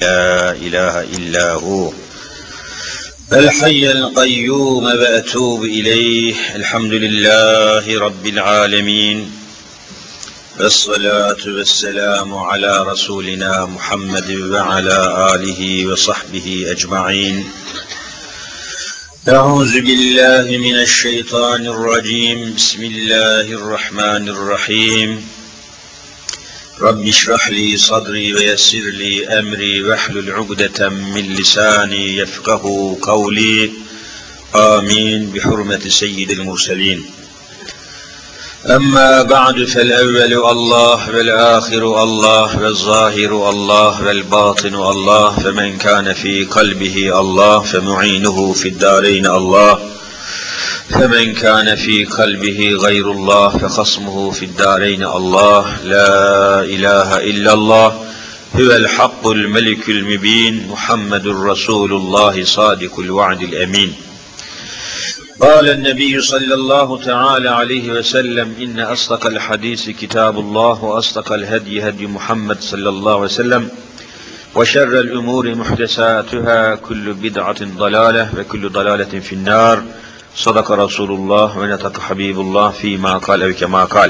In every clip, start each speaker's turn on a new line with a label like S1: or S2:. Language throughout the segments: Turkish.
S1: لا إله إلا هو الحي القيوم وأتوب إليه الحمد لله رب العالمين والصلاة والسلام على رسولنا محمد وعلى آله وصحبه أجمعين أعوذ بالله من الشيطان الرجيم بسم الله الرحمن الرحيم رب اشرح لي صدري ويسر لي أمري واحلل عقدة من لساني يفقه قولي آمين بحرمة سيد المرسلين أما بعد فالأول الله والآخر الله والظاهر الله والباطن الله فمن كان في قلبه الله فمعينه في الدارين الله فمن كان في قلبه غير الله فخصمه في الدارين الله لا إله إلا الله هو الحق الملك المبين محمد رسول الله صادق الوعد الأمين قال النبي صلى الله تعالى عليه وسلم إن أصدق الحديث كتاب الله وأصدق الهدي هدي محمد صلى الله عليه وسلم وشر الأمور محدثاتها كل بدعة ضلالة وكل ضلالة في النار صدق رسول الله ونطق حبيب الله فيما قال أو كما قال.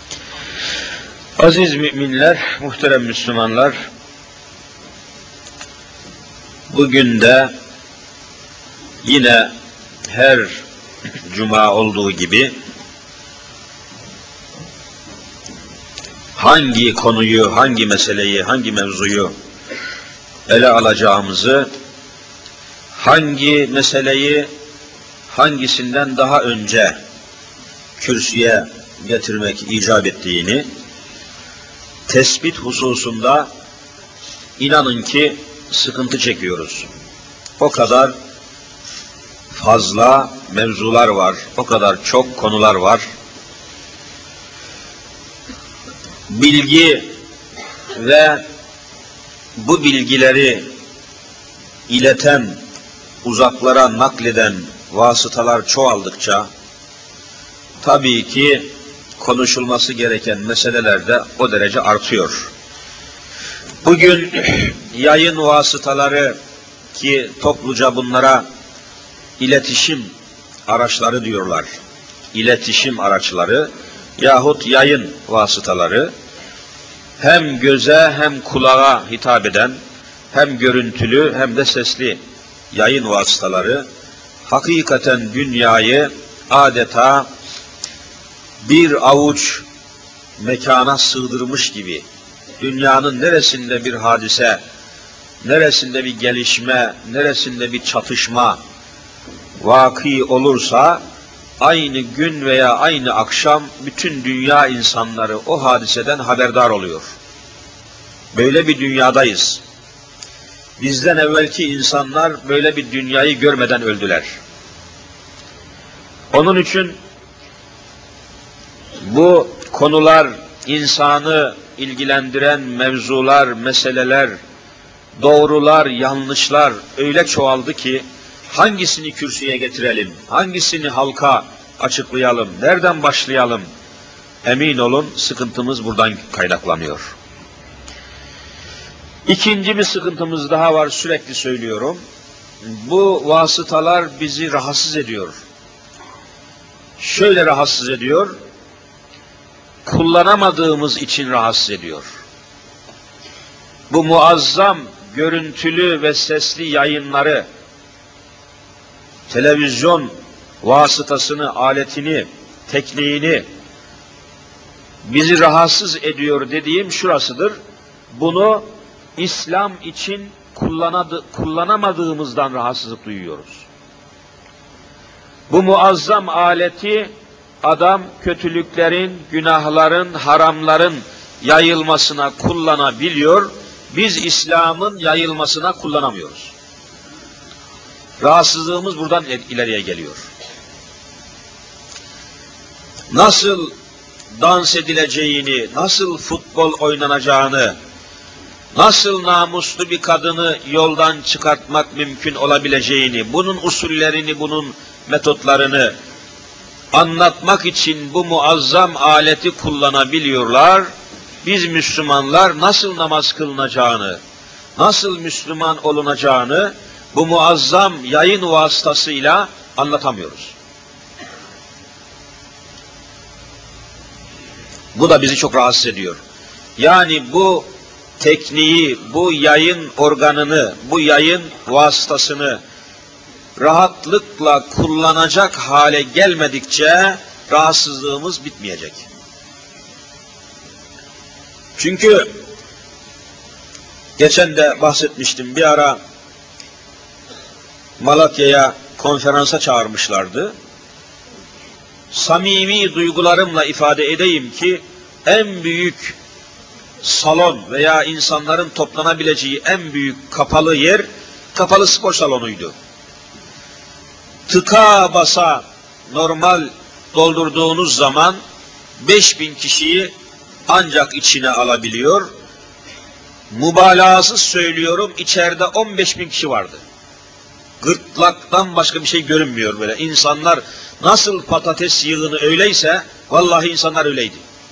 S1: Aziz müminler, muhterem Müslümanlar, bugün de yine her cuma olduğu gibi hangi konuyu, hangi meseleyi, hangi mevzuyu ele alacağımızı, hangi meseleyi hangisinden daha önce kürsüye getirmek icap ettiğini tespit hususunda inanın ki sıkıntı çekiyoruz. O kadar fazla mevzular var, o kadar çok konular var. Bilgi ve bu bilgileri ileten, uzaklara nakleden vasıtalar çoğaldıkça tabii ki konuşulması gereken meseleler de o derece artıyor. Bugün yayın vasıtaları, ki topluca bunlara iletişim araçları diyorlar. İletişim araçları yahut yayın vasıtaları hem göze hem kulağa hitap eden, hem görüntülü hem de sesli yayın vasıtaları hakikaten dünyayı adeta bir avuç mekana sığdırmış gibi, dünyanın neresinde bir hadise, neresinde bir gelişme, neresinde bir çatışma vaki olursa, aynı gün veya aynı akşam bütün dünya insanları o hadiseden haberdar oluyor. Böyle bir dünyadayız. Bizden evvelki insanlar böyle bir dünyayı görmeden öldüler. Onun için bu konular, insanı ilgilendiren mevzular, meseleler, doğrular, yanlışlar öyle çoğaldı ki hangisini kürsüye getirelim, hangisini halka açıklayalım, nereden başlayalım? Emin olun sıkıntımız buradan kaynaklanıyor. İkinci bir sıkıntımız daha var, sürekli söylüyorum. Bu vasıtalar bizi rahatsız ediyor. Şöyle rahatsız ediyor, kullanamadığımız için rahatsız ediyor. Bu muazzam görüntülü ve sesli yayınları, televizyon vasıtasını, aletini, tekniğini bizi rahatsız ediyor dediğim şurasıdır. Bunu İslam için kullanamadığımızdan rahatsızlık duyuyoruz. Bu muazzam aleti adam kötülüklerin, günahların, haramların yayılmasına kullanabiliyor, biz İslam'ın yayılmasına kullanamıyoruz. Rahatsızlığımız buradan ileriye geliyor. Nasıl dans edileceğini, nasıl futbol oynanacağını, nasıl namuslu bir kadını yoldan çıkartmak mümkün olabileceğini, bunun usullerini, bunun metotlarını anlatmak için bu muazzam aleti kullanabiliyorlar. Biz Müslümanlar nasıl namaz kılınacağını, nasıl Müslüman olunacağını bu muazzam yayın vasıtasıyla anlatamıyoruz. Bu da bizi çok rahatsız ediyor. Yani bu tekniği, bu yayın organını, bu yayın vasıtasını rahatlıkla kullanacak hale gelmedikçe rahatsızlığımız bitmeyecek. Çünkü geçen de bahsetmiştim, bir ara Malatya'ya konferansa çağırmışlardı. Samimi duygularımla ifade edeyim ki en büyük salon veya insanların toplanabileceği en büyük kapalı yer kapalı spor salonuydu. Tıka basa normal doldurduğunuz zaman 5000 kişiyi ancak içine alabiliyor. Mübalağasız söylüyorum, içeride 15.000 kişi vardı. Gırtlaktan başka bir şey görünmüyor böyle. İnsanlar nasıl patates yığını öyleyse, vallahi insanlar öyleydi.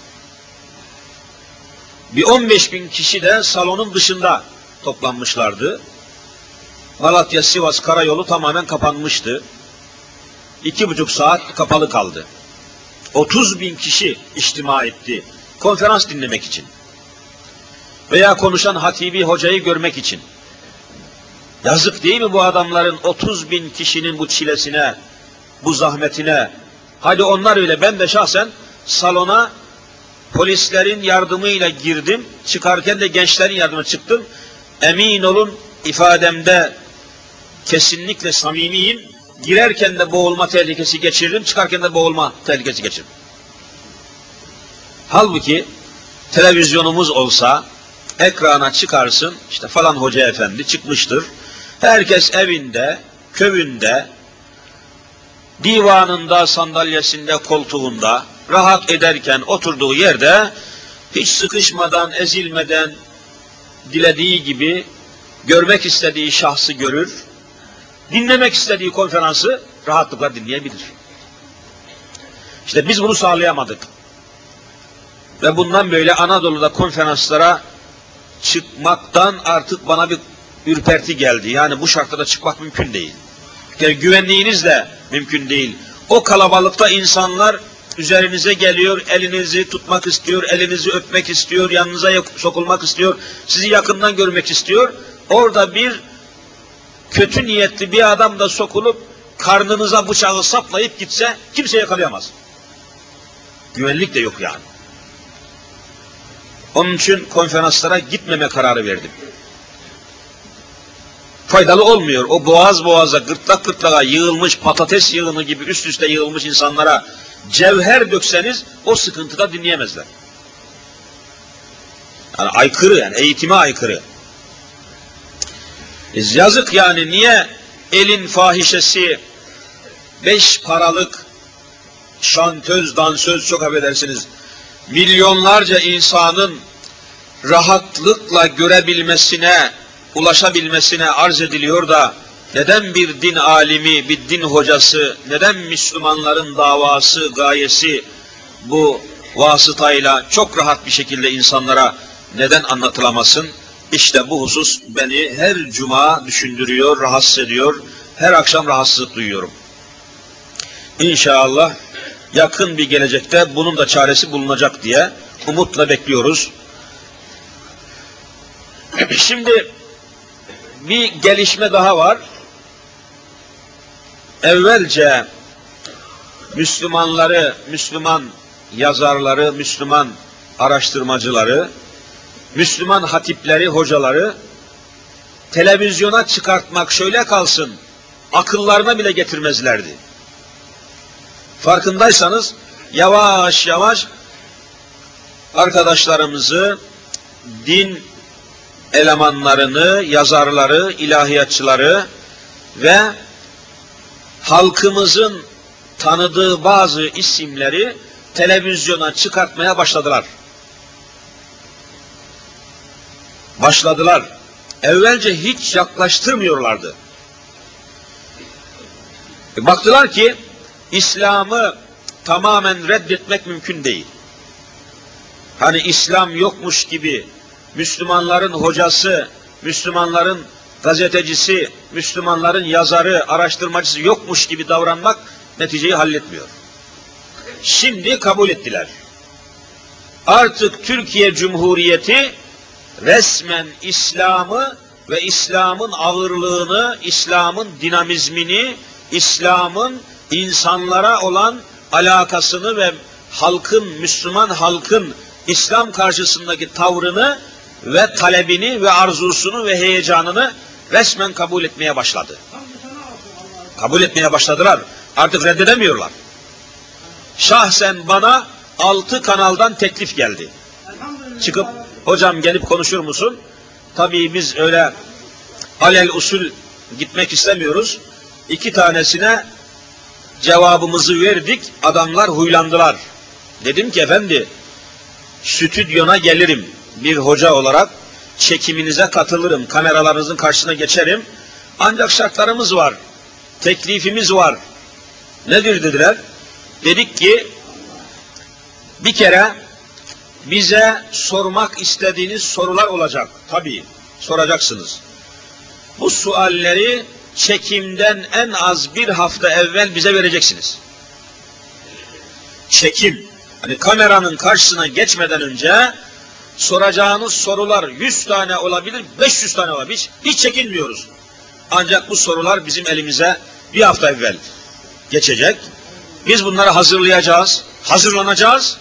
S1: Bir 15.000 kişi de salonun dışında toplanmışlardı. Malatya-Sivas karayolu tamamen kapanmıştı. 2,5 saat kapalı kaldı. 30.000 kişi içtima etti konferans dinlemek için. Veya konuşan hatibi hocayı görmek için. Yazık değil mi bu adamların 30.000 kişinin bu çilesine, bu zahmetine? Hadi onlar öyle, ben de şahsen salona polislerin yardımıyla girdim, çıkarken de gençlerin yardımıyla çıktım. Emin olun ifademde kesinlikle samimiyim. Girerken de boğulma tehlikesi geçirdim, çıkarken de boğulma tehlikesi geçirdim. Halbuki televizyonumuz olsa, ekrana çıkarsın, işte falan hoca efendi çıkmıştır. Herkes evinde, köyünde, divanında, sandalyesinde, koltuğunda, rahat ederken oturduğu yerde, hiç sıkışmadan, ezilmeden, dilediği gibi görmek istediği şahsı görür, dinlemek istediği konferansı rahatlıkla dinleyebilir. İşte biz bunu sağlayamadık. Ve bundan böyle Anadolu'da konferanslara çıkmaktan artık bana bir ürperti geldi. Yani bu şartlarda çıkmak mümkün değil. Yani güvenliğiniz de mümkün değil. O kalabalıkta insanlar üzerinize geliyor, elinizi tutmak istiyor, elinizi öpmek istiyor, yanınıza sokulmak istiyor, sizi yakından görmek istiyor. Orada bir kötü niyetli bir adam da sokulup karnınıza bıçağı saplayıp gitse kimse yakalayamaz. Güvenlik de yok yani. Onun için konferanslara gitmeme kararı verdim. Faydalı olmuyor. O boğaz boğaza, gırtlak gırtlağa yığılmış, patates yığını gibi üst üste yığılmış insanlara cevher dökseniz o sıkıntıda dinleyemezler. Yani aykırı, yani eğitime aykırı. Yazık yani, niye elin fahişesi 5 paralık şantöz, dansöz, çok affedersiniz, milyonlarca insanın rahatlıkla görebilmesine, ulaşabilmesine arz ediliyor da neden bir din alimi, bir din hocası, neden Müslümanların davası, gayesi bu vasıtayla çok rahat bir şekilde insanlara neden anlatılamasın? İşte bu husus beni her cuma düşündürüyor, rahatsız ediyor, her akşam rahatsızlık duyuyorum. İnşallah yakın bir gelecekte bunun da çaresi bulunacak diye umutla bekliyoruz. Şimdi bir gelişme daha var. Evvelce Müslümanları, Müslüman yazarları, Müslüman araştırmacıları, Müslüman hatipleri, hocaları televizyona çıkartmak şöyle kalsın, akıllarına bile getirmezlerdi. Farkındaysanız yavaş yavaş arkadaşlarımızı, din elemanlarını, yazarları, ilahiyatçıları ve halkımızın tanıdığı bazı isimleri televizyona çıkartmaya başladılar. Evvelce hiç yaklaştırmıyorlardı. Baktılar ki İslam'ı tamamen reddetmek mümkün değil. Hani İslam yokmuş gibi, Müslümanların hocası Müslümanların gazetecisi, Müslümanların yazarı, araştırmacısı yokmuş gibi davranmak neticeyi halletmiyor. Şimdi kabul ettiler. Artık Türkiye Cumhuriyeti resmen İslam'ı ve İslam'ın ağırlığını, İslam'ın dinamizmini, İslam'ın insanlara olan alakasını ve halkın, Müslüman halkın İslam karşısındaki tavrını ve talebini ve arzusunu ve heyecanını resmen kabul etmeye başladı. Kabul etmeye başladılar. Artık reddedemiyorlar. Şahsen bana 6 kanaldan teklif geldi. Çıkıp hocam gelip konuşur musun? Tabii biz öyle alel usul gitmek istemiyoruz. 2 tanesine cevabımızı verdik. Adamlar huylandılar. Dedim ki efendi stüdyona gelirim bir hoca olarak, çekiminize katılırım, kameralarınızın karşısına geçerim. Ancak şartlarımız var, teklifimiz var. Nedir dediler? Dedik ki bir kere bize sormak istediğiniz sorular olacak. Tabii soracaksınız. Bu sualleri çekimden en az 1 hafta evvel bize vereceksiniz. Çekim, hani kameranın karşısına geçmeden önce soracağınız sorular 100 tane olabilir, 500 tane olabilir. Hiç çekinmiyoruz. Ancak bu sorular bizim elimize 1 hafta evvel geçecek. Biz bunları hazırlayacağız, hazırlanacağız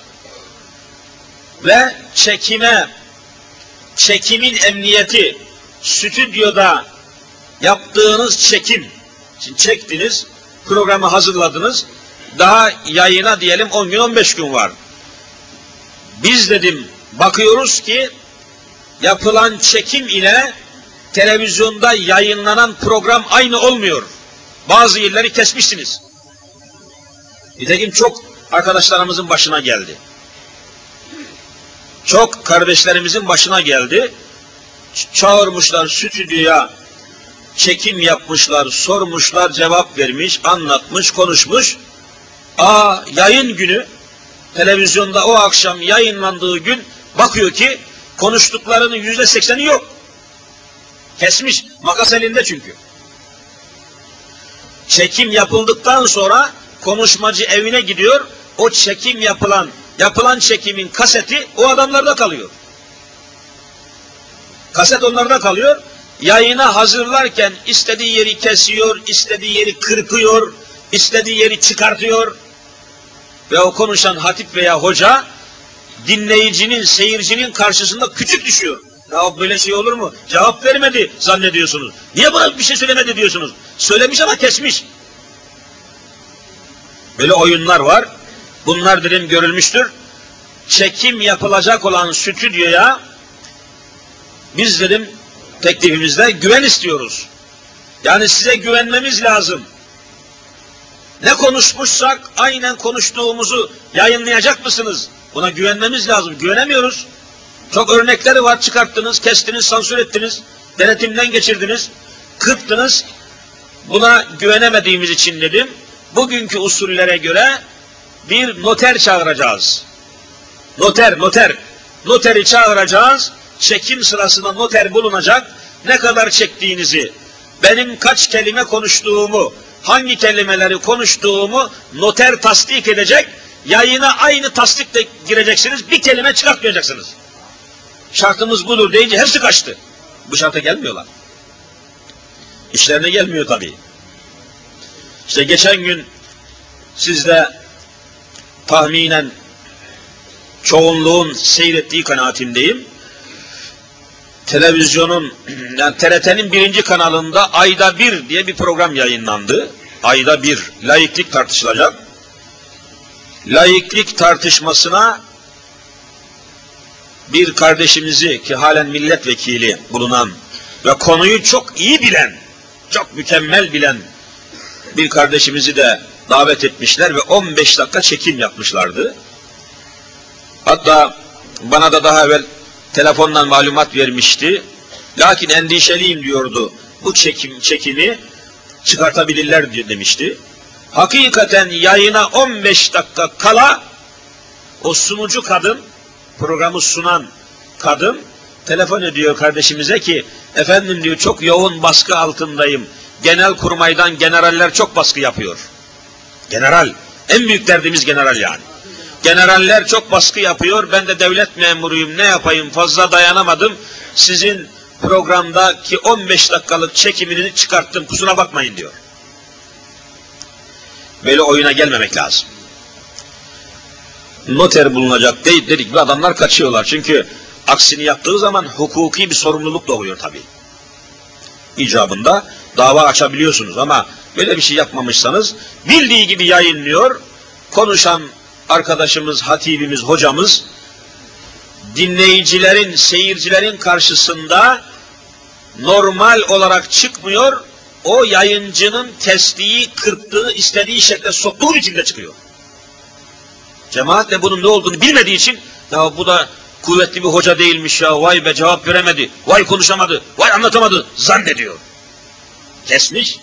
S1: ve çekimin emniyeti, stüdyoda yaptığınız çekim, şimdi çektiniz, programı hazırladınız, daha yayına diyelim 10 gün 15 gün var. Biz dedim bakıyoruz ki yapılan çekim ile televizyonda yayınlanan program aynı olmuyor. Bazı yerleri kesmişsiniz. Nitekim çok arkadaşlarımızın başına geldi. Çok kardeşlerimizin başına geldi. Çağırmışlar stüdyoya, çekim yapmışlar, sormuşlar, cevap vermiş, anlatmış, konuşmuş. Yayın günü, televizyonda o akşam yayınlandığı gün bakıyor ki konuştuklarının %80'i yok. Kesmiş, makas elinde çünkü. Çekim yapıldıktan sonra konuşmacı evine gidiyor, o çekim yapılan çekimin kaseti o adamlarda kalıyor. Kaset onlarda kalıyor. Yayına hazırlarken istediği yeri kesiyor, istediği yeri kırpıyor, istediği yeri çıkartıyor. Ve o konuşan hatip veya hoca dinleyicinin, seyircinin karşısında küçük düşüyor. Ya böyle şey olur mu? Cevap vermedi zannediyorsunuz. Niye bana bir şey söylemedi diyorsunuz? Söylemiş ama kesmiş. Böyle oyunlar var. Bunlar dedim görülmüştür. Çekim yapılacak olan stüdyoya biz dedim teklifimizde güven istiyoruz. Yani size güvenmemiz lazım. Ne konuşmuşsak aynen konuştuğumuzu yayınlayacak mısınız? Buna güvenmemiz lazım. Güvenemiyoruz. Çok örnekleri var. Çıkarttınız, kestiniz, sansür ettiniz, denetimden geçirdiniz, kırptınız. Buna güvenemediğimiz için dedim, bugünkü usullere göre bir noter çağıracağız. Noteri çağıracağız. Çekim sırasında noter bulunacak. Ne kadar çektiğinizi, benim kaç kelime konuştuğumu, hangi kelimeleri konuştuğumu noter tasdik edecek. Yayına aynı tasdikle gireceksiniz. Bir kelime çıkartmayacaksınız. Şartımız budur deyince hepsi kaçtı. Bu şarta gelmiyorlar. İşlerine gelmiyor tabii. İşte geçen gün sizde tahminen çoğunluğun seyrettiği kanaatindeyim. Televizyonun, yani TRT'nin 1. kanalında ayda bir diye bir program yayınlandı. Ayda bir laiklik tartışılacak. Laiklik tartışmasına bir kardeşimizi ki halen milletvekili bulunan ve konuyu çok iyi bilen, çok mükemmel bilen bir kardeşimizi de davet etmişler ve 15 dakika çekim yapmışlardı. Hatta bana da daha evvel telefonla malumat vermişti. Lakin endişeliyim diyordu. Bu çekimi çıkartabilirler demişti. Hakikaten yayına 15 dakika kala o sunucu kadın, programı sunan kadın telefon ediyor kardeşimize ki efendim diyor çok yoğun baskı altındayım. Genelkurmay'dan generaller çok baskı yapıyor. General. En büyük derdimiz general yani. Generaller çok baskı yapıyor. Ben de devlet memuruyum. Ne yapayım? Fazla dayanamadım. Sizin programdaki 15 dakikalık çekimini çıkarttım. Kusura bakmayın diyor. Böyle oyuna gelmemek lazım. Noter bulunacak dedik ve adamlar kaçıyorlar. Çünkü aksini yaptığı zaman hukuki bir sorumluluk doğuyor tabii. İcabında dava açabiliyorsunuz ama böyle bir şey yapmamışsanız bildiği gibi yayınlıyor. Konuşan arkadaşımız, hatibimiz, hocamız dinleyicilerin, seyircilerin karşısında normal olarak çıkmıyor. O yayıncının kestiği, kırptığı, istediği şekle soktuğu biçimde çıkıyor. Cemaat de bunun ne olduğunu bilmediği için ya bu da kuvvetli bir hoca değilmiş ya, vay be cevap veremedi, vay konuşamadı, vay anlatamadı zannediyor. Kesmiş.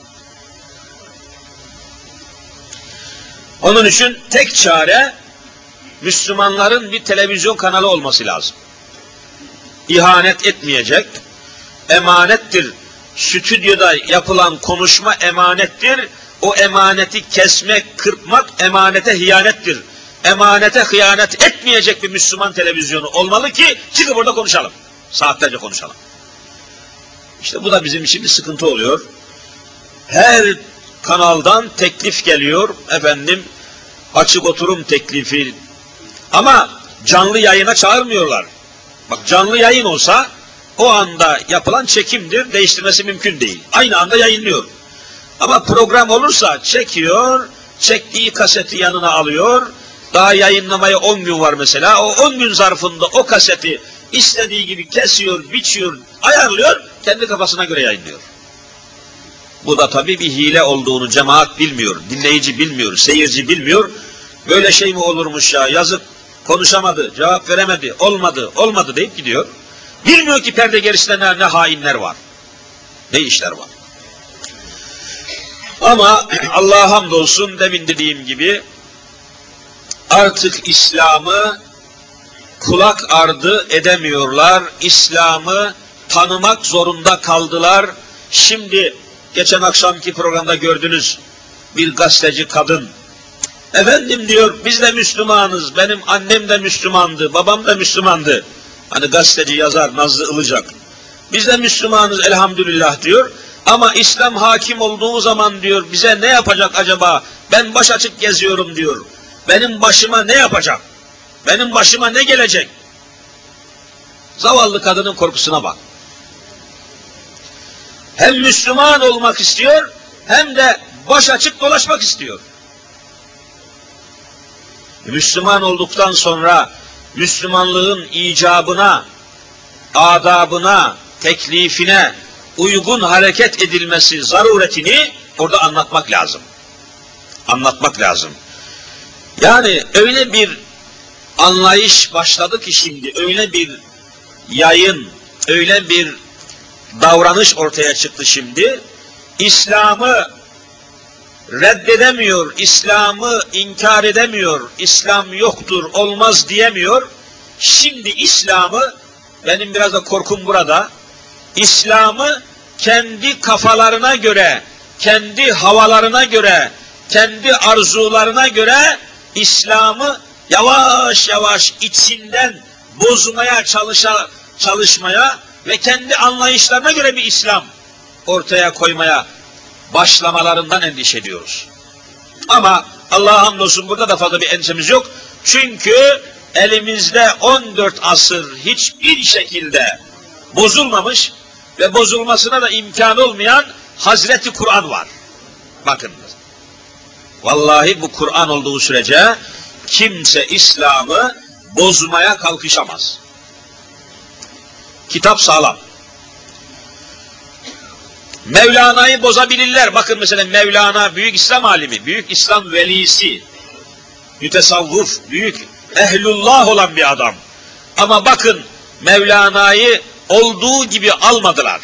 S1: Onun için tek çare Müslümanların bir televizyon kanalı olması lazım. İhanet etmeyecek, emanettir. Stüdyoda yapılan konuşma emanettir. O emaneti kesmek, kırpmak emanete hıyanettir. Emanete hıyanet etmeyecek bir Müslüman televizyonu olmalı ki çıkıp orada konuşalım. Saatlerce konuşalım. İşte bu da bizim için bir sıkıntı oluyor. Her kanaldan teklif geliyor. Efendim açık oturum teklifi. Ama canlı yayına çağırmıyorlar. Bak canlı yayın olsa o anda yapılan çekimdir. Değiştirmesi mümkün değil. Aynı anda yayınlıyor. Ama program olursa çekiyor, çektiği kaseti yanına alıyor. Daha yayınlamaya 10 gün var mesela. O 10 gün zarfında o kaseti istediği gibi kesiyor, biçiyor, ayarlıyor. Kendi kafasına göre yayınlıyor. Bu da tabii bir hile olduğunu cemaat bilmiyor, dinleyici bilmiyor, seyirci bilmiyor. Böyle şey mi olurmuş ya, yazık, konuşamadı, cevap veremedi, olmadı deyip gidiyor. Bilmiyor ki perde gerisinde ne hainler var, ne işler var. Ama Allah'a hamdolsun demin dediğim gibi artık İslam'ı kulak ardı edemiyorlar, İslam'ı tanımak zorunda kaldılar. Şimdi geçen akşamki programda gördünüz bir gazeteci kadın. Efendim diyor biz de Müslümanız. Benim annem de Müslümandı. Babam da Müslümandı. Hani gazeteci yazar Nazlı Ilıcak. Biz de Müslümanız elhamdülillah diyor. Ama İslam hakim olduğu zaman diyor bize ne yapacak acaba? Ben baş açık geziyorum diyor. Benim başıma ne yapacak? Benim başıma ne gelecek? Zavallı kadının korkusuna bak. Hem Müslüman olmak istiyor, hem de baş açık dolaşmak istiyor. Müslüman olduktan sonra Müslümanlığın icabına, adabına, teklifine uygun hareket edilmesi zaruretini orada anlatmak lazım. Anlatmak lazım. Yani öyle bir anlayış başladı ki şimdi, öyle bir yayın, öyle bir davranış ortaya çıktı şimdi. İslam'ı reddedemiyor, İslam'ı inkar edemiyor, İslam yoktur, olmaz diyemiyor. Şimdi İslam'ı, benim biraz da korkum burada, İslam'ı kendi kafalarına göre, kendi havalarına göre, kendi arzularına göre İslam'ı yavaş yavaş içinden bozmaya çalışmaya ve kendi anlayışlarına göre bir İslam ortaya koymaya başlamalarından endişe ediyoruz. Ama Allah'a hamdolsun burada da fazla bir endişemiz yok. Çünkü elimizde 14 asır hiçbir şekilde bozulmamış ve bozulmasına da imkan olmayan Hazreti Kur'an var. Bakın. Vallahi bu Kur'an olduğu sürece kimse İslam'ı bozmaya kalkışamaz. Kitap sağlam. Mevlana'yı bozabilirler. Bakın mesela Mevlana büyük İslam alimi, büyük İslam velisi, mütesavvuf, büyük ehlullah olan bir adam. Ama bakın Mevlana'yı olduğu gibi almadılar.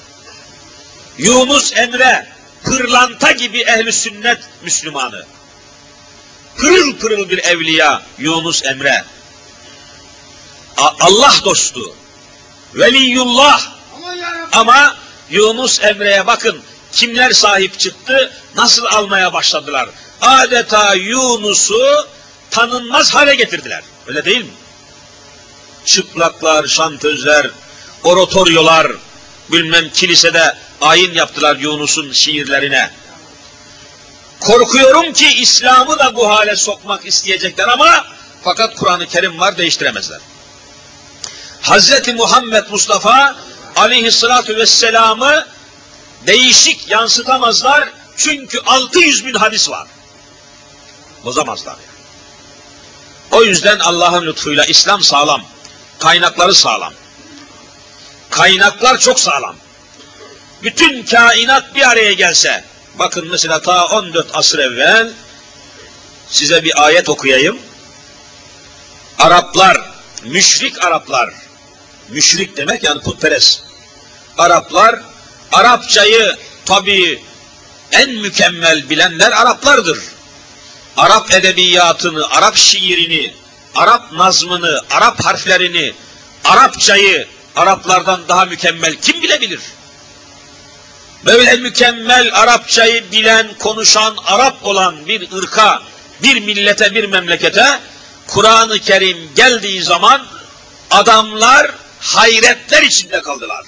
S1: Yunus Emre, pırlanta gibi ehl-i sünnet Müslümanı. Pırıl pırıl bir evliya Yunus Emre. Allah dostu. Veliyullah. Ama Yunus Emre'ye bakın kimler sahip çıktı, nasıl almaya başladılar. Adeta Yunus'u tanınmaz hale getirdiler. Öyle değil mi? Çıplaklar, şantözler, oratoryolar, bilmem kilisede ayin yaptılar Yunus'un şiirlerine. Korkuyorum ki İslam'ı da bu hale sokmak isteyecekler ama fakat Kur'an-ı Kerim var, değiştiremezler. Hazreti Muhammed Mustafa aleyhissalatu vesselam'ı değişik yansıtamazlar çünkü 600 bin hadis var. Bozamazlar yani. O yüzden Allah'ın lütfuyla İslam sağlam. Kaynakları sağlam. Kaynaklar çok sağlam. Bütün kainat bir araya gelse, bakın mesela ta 14 asır evvel size bir ayet okuyayım. Araplar, müşrik Araplar, müşrik demek yani putperest. Araplar, Arapçayı tabii en mükemmel bilenler Araplardır. Arap edebiyatını, Arap şiirini, Arap nazmını, Arap harflerini, Arapçayı Araplardan daha mükemmel kim bilebilir? Böyle mükemmel Arapçayı bilen, konuşan, Arap olan bir ırka, bir millete, bir memlekete Kur'an-ı Kerim geldiği zaman adamlar hayretler içinde kaldılar.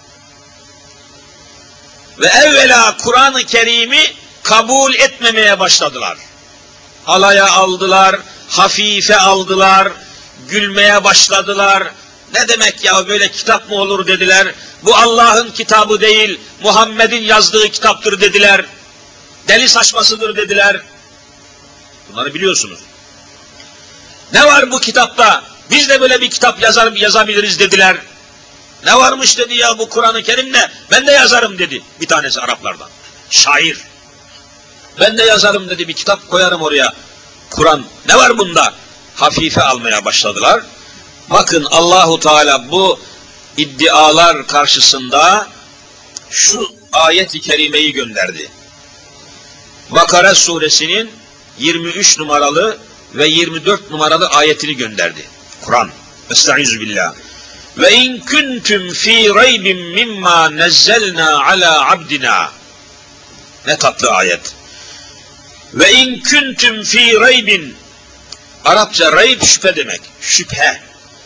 S1: Ve evvela Kur'an-ı Kerim'i kabul etmemeye başladılar. Alaya aldılar, hafife aldılar, gülmeye başladılar. Ne demek ya böyle kitap mı olur dediler. Bu Allah'ın kitabı değil, Muhammed'in yazdığı kitaptır dediler. Deli saçmasıdır dediler. Bunları biliyorsunuz. Ne var bu kitapta? Biz de böyle bir kitap yazabiliriz dediler. Ne varmış dedi ya bu Kur'an-ı Kerim'le? Ben de yazarım dedi bir tanesi Araplardan. Şair. Ben de yazarım dedi, bir kitap koyarım oraya. Kur'an ne var bunda? Hafife almaya başladılar. Bakın Allahu Teala bu iddialar karşısında şu ayet-i kerimeyi gönderdi. Bakara suresinin 23 numaralı ve 24 numaralı ayetini gönderdi. Kur'an. Estaizu billah. Ve in kuntum fi raybin mimma nazzalna ala abdina. Ne tatlı ayet. Ve in kuntum fi raybin, Arapça rayb şüphe demek. Şüphe.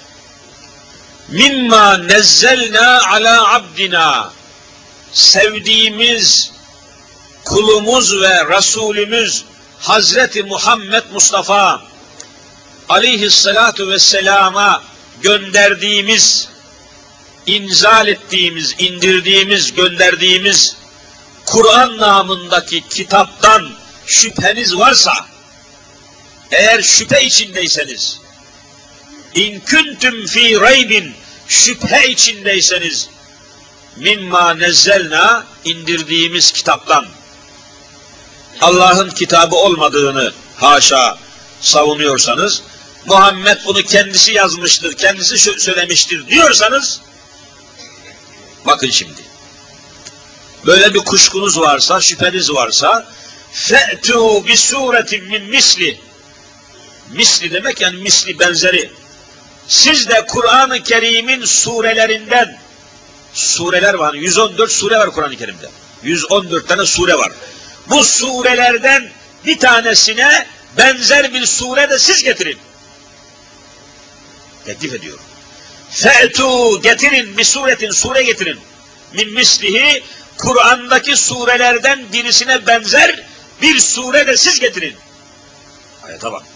S1: Mimma nazzalna ala abdina. Sevdiğimiz kulumuz ve Resulümüz Hazreti Muhammed Mustafa aleyhissalatu vesselama gönderdiğimiz, inzal ettiğimiz, indirdiğimiz, gönderdiğimiz Kur'an namındaki kitaptan şüpheniz varsa, eğer şüphe içindeyseniz, in kuntum fi raybin, şüphe içindeyseniz, mimma nezzelna, indirdiğimiz kitaptan, Allah'ın kitabı olmadığını haşa savunuyorsanız, Muhammed bunu kendisi yazmıştır, kendisi söylemiştir diyorsanız, bakın şimdi, böyle bir kuşkunuz varsa, şüpheniz varsa, fe'tu bi suretin min misli. Misli demek yani misli, benzeri. Siz de Kur'an-ı Kerim'in surelerinden, sureler var, 114 sure var Kur'an-ı Kerim'de. 114 tane sure var. Bu surelerden bir tanesine benzer bir sure de siz getirin. Teklif ediyorum. Fe'tu, getirin, bir suretin, sure getirin. Min mislihi, Kur'an'daki surelerden birisine benzer bir sure de siz getirin. Ayete bak.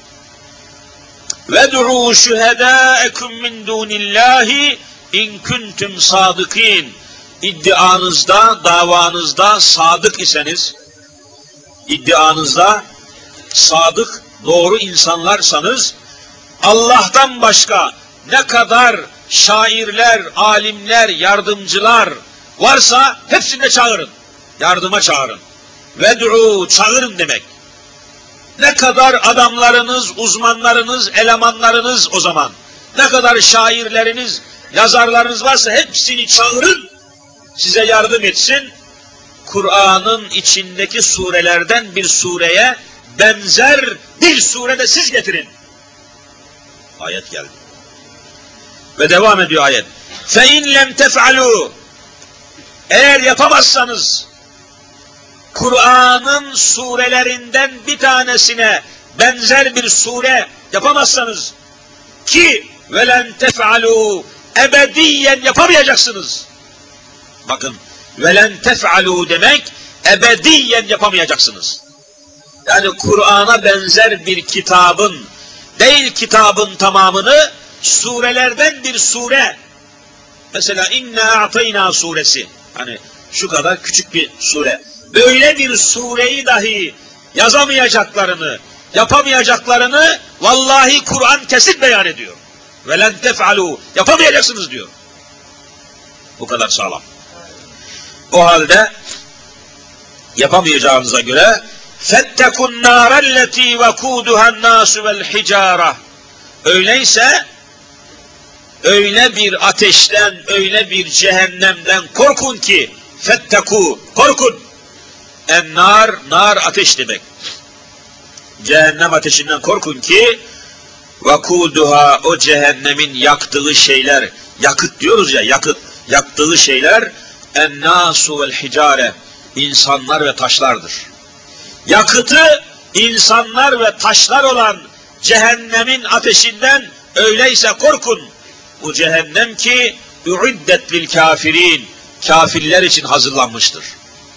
S1: وَدْعُوا شُهَدَاءَكُمْ مِنْ دُونِ اللّٰهِ اِنْ كُنْتُمْ صَادِقِينَ. İddianızda, davanızda sadık iseniz, iddianızda sadık, doğru insanlarsanız, Allah'tan başka ne kadar şairler, alimler, yardımcılar varsa hepsini de çağırın. Yardıma çağırın. Ved'u, çağırın demek. Ne kadar adamlarınız, uzmanlarınız, elemanlarınız o zaman, ne kadar şairleriniz, yazarlarınız varsa hepsini çağırın, size yardım etsin. Kur'an'ın içindeki surelerden bir sureye benzer bir sure de siz getirin. Ayet geldi. Ve devam ediyor ayet. فَاِنْ لَمْ تَفْعَلُوا Eğer yapamazsanız, Kur'an'ın surelerinden bir tanesine benzer bir sure yapamazsanız, ki وَلَنْ تَفْعَلُوا ebediyen yapamayacaksınız. Bakın, وَلَنْ تَفْعَلُوا demek, ebediyen yapamayacaksınız. Yani Kur'an'a benzer bir kitabın, değil kitabın tamamını, surelerden bir sure, mesela İnna A'tayna suresi, hani şu kadar küçük bir sure, böyle bir sureyi dahi yazamayacaklarını, yapamayacaklarını vallahi Kur'an kesin beyan ediyor. وَلَنْ تَفْعَلُوا yapamayacaksınız diyor. Bu kadar sağlam. O halde yapamayacağınıza göre فَاتَّقُوا النَّارَ الَّتِي وَقُودُهَا النَّاسُ وَالْحِجَارَةِ Öyleyse öyle bir ateşten, öyle bir cehennemden korkun ki fetteku, korkun. Ennar, nar ateş demek. Cehennem ateşinden korkun ki vakuduha, o cehennemin yaktığı şeyler, yakıt diyoruz ya, yaktığı şeyler ennasu vel hicare, insanlar ve taşlardır. Yakıtı insanlar ve taşlar olan cehennemin ateşinden öyleyse korkun. Bu cehennem ki uiddet lil kafirin, kafirler için hazırlanmıştır.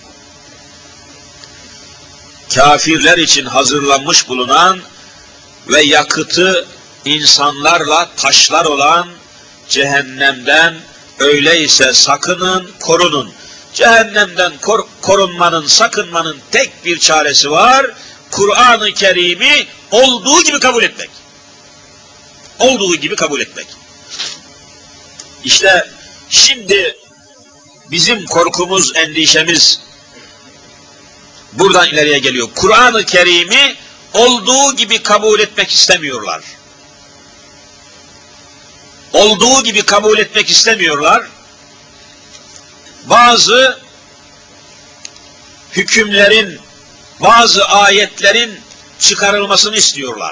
S1: Kafirler için hazırlanmış bulunan ve yakıtı insanlarla taşlar olan cehennemden öyleyse sakının, korunun. Cehennemden korunmanın, sakınmanın tek bir çaresi var. Kur'an-ı Kerim'i olduğu gibi kabul etmek. Olduğu gibi kabul etmek. İşte şimdi bizim korkumuz, endişemiz buradan ileriye geliyor. Kur'an-ı Kerim'i olduğu gibi kabul etmek istemiyorlar. Olduğu gibi kabul etmek istemiyorlar. Bazı hükümlerin, bazı ayetlerin çıkarılmasını istiyorlar.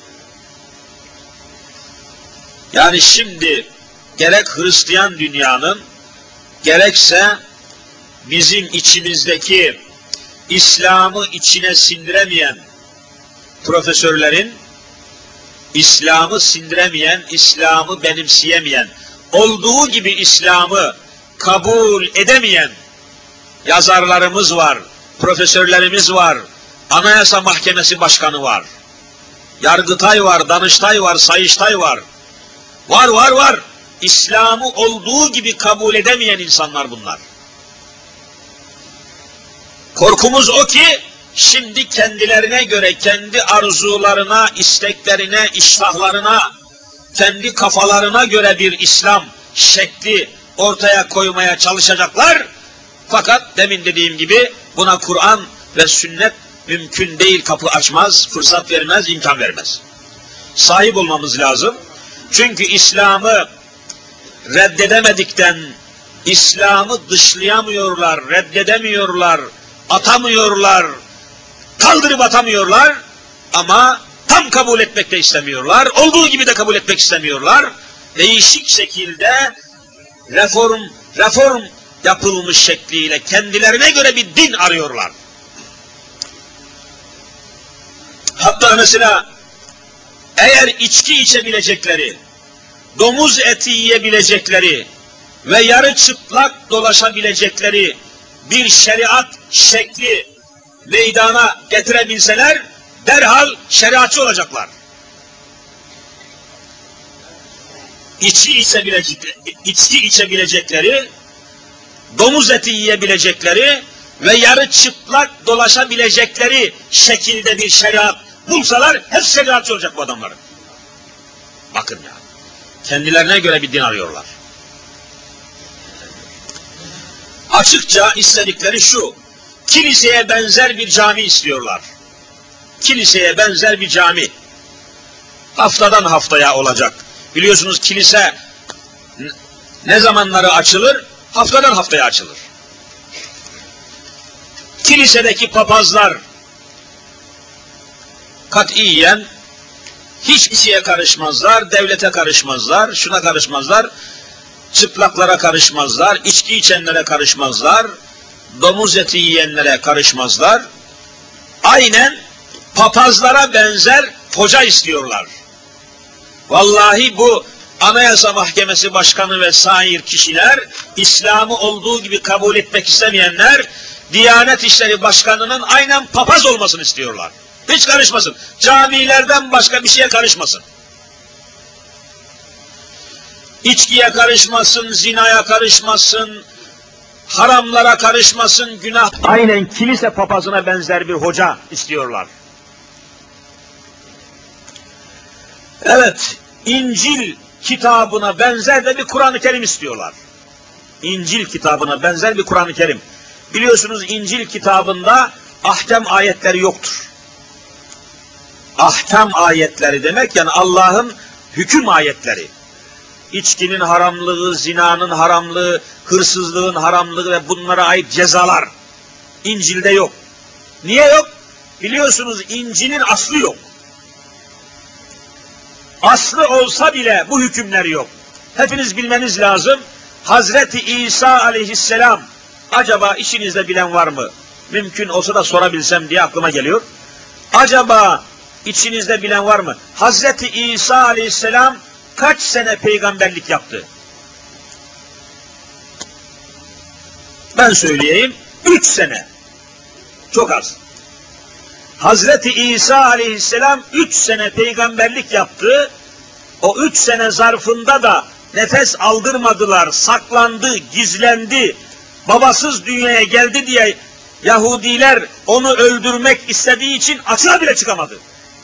S1: Yani şimdi gerek Hristiyan dünyanın, gerekse bizim içimizdeki İslam'ı içine sindiremeyen profesörlerin, İslam'ı sindiremeyen, İslam'ı benimseyemeyen, olduğu gibi İslam'ı kabul edemeyen yazarlarımız var, profesörlerimiz var, Anayasa Mahkemesi Başkanı var, Yargıtay var, Danıştay var, Sayıştay var. Var. İslam'ı olduğu gibi kabul edemeyen insanlar bunlar. Korkumuz o ki, şimdi kendilerine göre, kendi arzularına, isteklerine, iştahlarına, kendi kafalarına göre bir İslam şekli ortaya koymaya çalışacaklar. Fakat demin dediğim gibi buna Kur'an ve sünnet mümkün değil, kapı açmaz, fırsat vermez, imkan vermez. Sahip olmamız lazım. Çünkü İslam'ı reddedemedikten, İslam'ı dışlayamıyorlar, reddedemiyorlar, atamıyorlar, kaldırıp atamıyorlar ama tam kabul etmek de istemiyorlar, olduğu gibi de kabul etmek istemiyorlar. Değişik şekilde reform yapılmış şekliyle kendilerine göre bir din arıyorlar. Hatta mesela eğer içki içebilecekleri, domuz eti yiyebilecekleri ve yarı çıplak dolaşabilecekleri bir şeriat şekli meydana getirebilseler derhal şeriatçı olacaklar. İçki içebilecekleri, domuz eti yiyebilecekleri ve yarı çıplak dolaşabilecekleri şekilde bir şeriat bulsalar hepsi şeriatçı olacak bu adamların. Bakın ya, kendilerine göre bir din arıyorlar. Açıkça istedikleri şu, kiliseye benzer bir cami istiyorlar. Kiliseye benzer bir cami. Haftadan haftaya olacak. Biliyorsunuz kilise ne zamanları açılır? Haftadan haftaya açılır. Kilisedeki papazlar katiyen hiçbir şeye karışmazlar, devlete karışmazlar, şuna karışmazlar. çıplaklara karışmazlar, içki içenlere karışmazlar, domuz eti yiyenlere karışmazlar. Aynen papazlara benzer hoca istiyorlar. Vallahi bu Anayasa Mahkemesi Başkanı ve sair kişiler, İslam'ı olduğu gibi kabul etmek istemeyenler, Diyanet İşleri Başkanı'nın aynen papaz olmasını istiyorlar. Hiç karışmasın. Camilerden başka bir şeye karışmasın. İçkiye karışmasın, zinaya karışmasın, haramlara karışmasın, günah. Aynen kilise papazına benzer bir hoca istiyorlar. Evet, İncil kitabına benzer de bir Kur'an-ı Kerim istiyorlar. İncil kitabına benzer bir Kur'an-ı Kerim. Biliyorsunuz İncil kitabında ahkam ayetleri yoktur. Ahkam ayetleri demek yani Allah'ın hüküm ayetleri. İçkinin haramlığı, zinanın haramlığı, hırsızlığın haramlığı ve bunlara ait cezalar İncil'de yok. Niye yok? Biliyorsunuz İncil'in aslı yok. Aslı olsa bile bu hükümler yok. Hepiniz bilmeniz lazım. Hazreti İsa aleyhisselam, acaba işinizde bilen var mı? Mümkün olsa da sorabilsem diye aklıma geliyor. Acaba içinizde bilen var mı? Hazreti İsa aleyhisselam kaç sene peygamberlik yaptı? Ben söyleyeyim, 3 sene. Çok az. Hazreti İsa aleyhisselam 3 sene peygamberlik yaptı. O 3 sene zarfında da nefes aldırmadılar, saklandı, gizlendi. Babasız dünyaya geldi diye Yahudiler onu öldürmek istediği için açığa bile çıkamadı.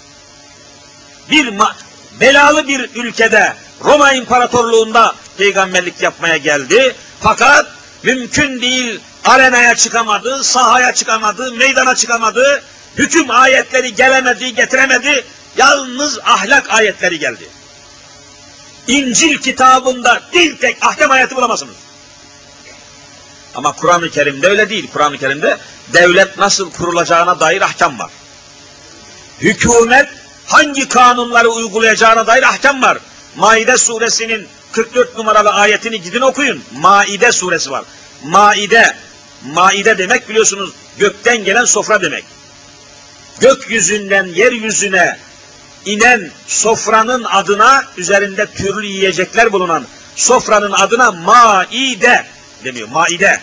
S1: Belalı bir ülkede, Roma İmparatorluğu'nda peygamberlik yapmaya geldi. Fakat mümkün değil, arenaya çıkamadı, sahaya çıkamadı, meydana çıkamadı. Hüküm ayetleri gelemedi, getiremedi. Yalnız ahlak ayetleri geldi. İncil kitabında bir tek ahkam ayeti bulamazsınız. Ama Kur'an-ı Kerim'de öyle değil. Kur'an-ı Kerim'de devlet nasıl kurulacağına dair ahkam var. Hükümet hangi kanunları uygulayacağına dair ahkam var. Maide suresinin 44 numaralı ayetini gidin okuyun. Maide suresi var. Maide demek biliyorsunuz gökten gelen sofra demek. Gökyüzünden yeryüzüne inen sofranın adına, üzerinde türlü yiyecekler bulunan sofranın adına maide deniyor. Maide.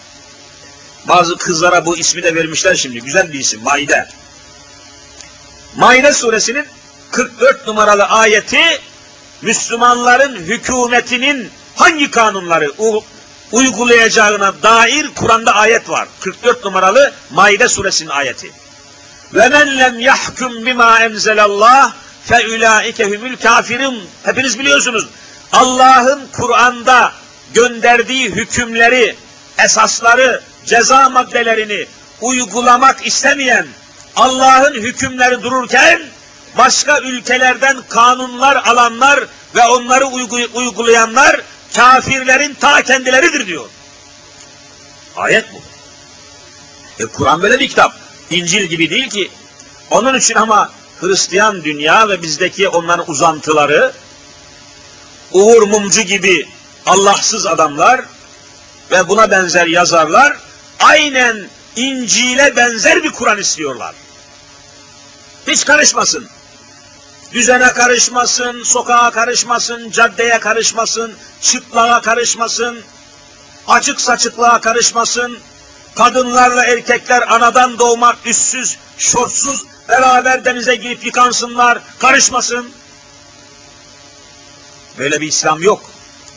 S1: Bazı kızlara bu ismi de vermişler şimdi. Güzel bir isim. Maide. Maide suresinin 44 numaralı ayeti, Müslümanların hükümetinin hangi kanunları uygulayacağına dair Kur'an'da ayet var. 44 numaralı Maide suresinin ayeti. Ve men lem yahkum bima enzelallah fe ulaike humul kafirun. Hepiniz biliyorsunuz. Allah'ın Kur'an'da gönderdiği hükümleri, esasları, ceza maddelerini uygulamak istemeyen, Allah'ın hükümleri dururken başka ülkelerden kanunlar alanlar ve onları uygulayanlar kafirlerin ta kendileridir diyor. Ayet bu. Kur'an böyle bir kitap. İncil gibi değil ki. Onun için ama Hristiyan dünya ve bizdeki onların uzantıları, Uğur Mumcu gibi Allahsız adamlar ve buna benzer yazarlar aynen İncil'e benzer bir Kur'an istiyorlar. Hiç karışmasın. Düzene karışmasın, sokağa karışmasın, caddeye karışmasın, çıplığa karışmasın, açık saçıklığa karışmasın. Kadınlarla erkekler anadan doğma üstsüz, şortsuz beraber denize girip yıkansınlar, karışmasın. Böyle bir İslam yok.